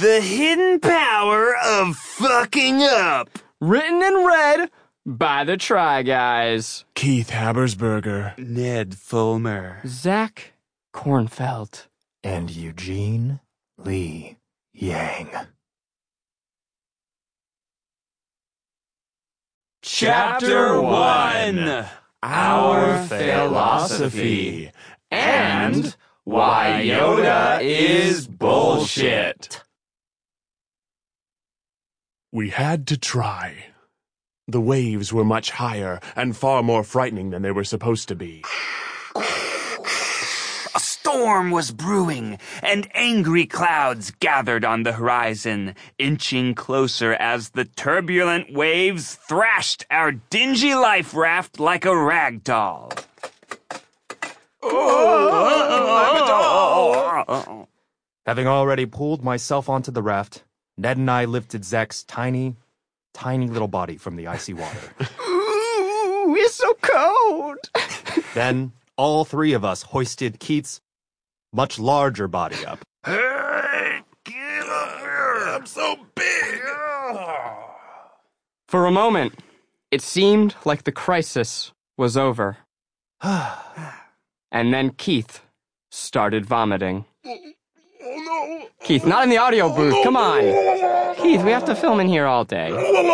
The Hidden Power of Fucking Up. Written in red by the Try Guys. Keith Habersberger. Ned Fulmer. Zach Kornfeld. And Eugene Lee Yang. Chapter 1. Our Philosophy. And why Yoda is bullshit. We had to try. The waves were much higher and far more frightening than they were supposed to be. A storm was brewing, and angry clouds gathered on the horizon, inching closer as the turbulent waves thrashed our dingy life raft like a rag doll. Having already pulled myself onto the raft, Ned and I lifted Zach's tiny little body from the icy water. Ooh, it's so cold. Then, all three of us hoisted Keith's much larger body up. Hey, get up here! I'm so big! For a moment, it seemed like the crisis was over. And then Keith started vomiting. Oh no! Keith, not in the audio booth, come on! Keith, we have to film in here all day.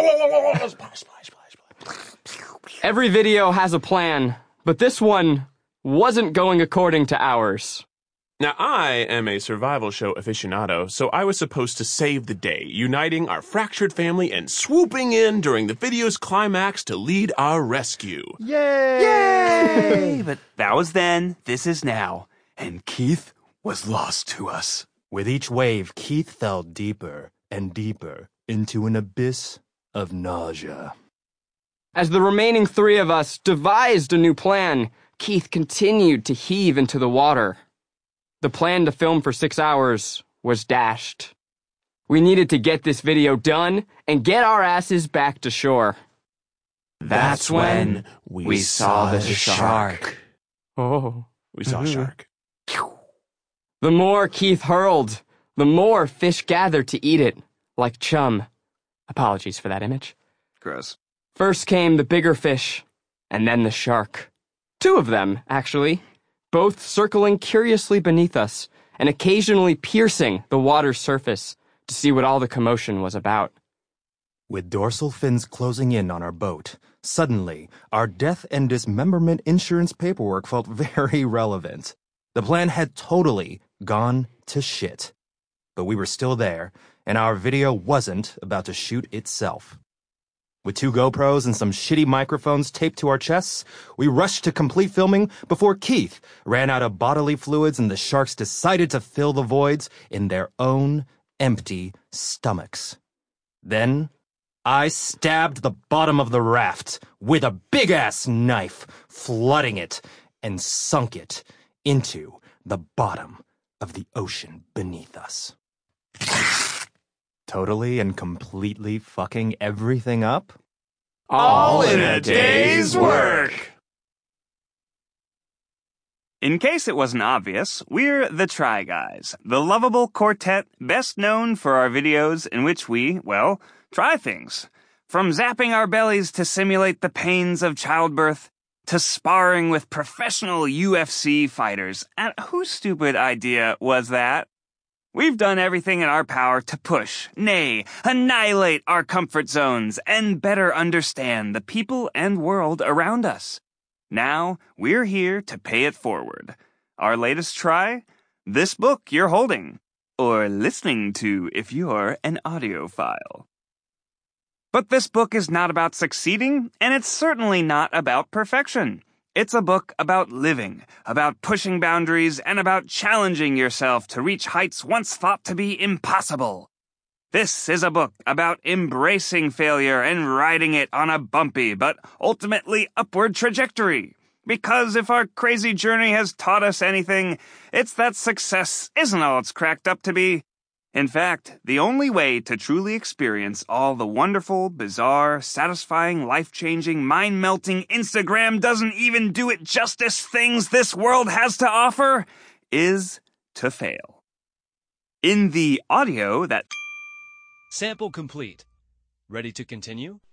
Every video has a plan, but this one wasn't going according to ours. Now, I am a survival show aficionado, so I was supposed to save the day, uniting our fractured family and swooping in during the video's climax to lead our rescue. Yay! But that was then, this is now, and Keith was lost to us. With each wave, Keith fell deeper and deeper into an abyss of nausea. As the remaining three of us devised a new plan, Keith continued to heave into the water. The plan to film for 6 hours was dashed. We needed to get this video done and get our asses back to shore. That's when we saw the shark. Oh. We saw a shark. The more Keith hurled, the more fish gathered to eat it, like chum. Apologies for that image. Gross. First came the bigger fish, and then the shark. 2 of them, actually, both circling curiously beneath us and occasionally piercing the water's surface to see what all the commotion was about. With dorsal fins closing in on our boat, suddenly, our death and dismemberment insurance paperwork felt very relevant. The plan had totally gone to shit. But we were still there, and our video wasn't about to shoot itself. With 2 GoPros and some shitty microphones taped to our chests, we rushed to complete filming before Keith ran out of bodily fluids and the sharks decided to fill the voids in their own empty stomachs. Then, I stabbed the bottom of the raft with a big-ass knife, flooding it and sunk it into the bottom of the ocean beneath us. Totally and completely fucking everything up? All in a day's work. In case it wasn't obvious, we're the Try Guys, the lovable quartet best known for our videos in which we, well, try things. From zapping our bellies to simulate the pains of childbirth, to sparring with professional UFC fighters. And whose stupid idea was that? We've done everything in our power to push, nay, annihilate our comfort zones and better understand the people and world around us. Now, we're here to pay it forward. Our latest try? This book you're holding, or listening to if you're an audiophile. But this book is not about succeeding, and it's certainly not about perfection. It's a book about living, about pushing boundaries, and about challenging yourself to reach heights once thought to be impossible. This is a book about embracing failure and riding it on a bumpy but ultimately upward trajectory. Because if our crazy journey has taught us anything, it's that success isn't all it's cracked up to be. In fact, the only way to truly experience all the wonderful, bizarre, satisfying, life-changing, mind-melting, Instagram doesn't even do it justice things this world has to offer is to fail. In the audio that Sample complete. Ready to continue?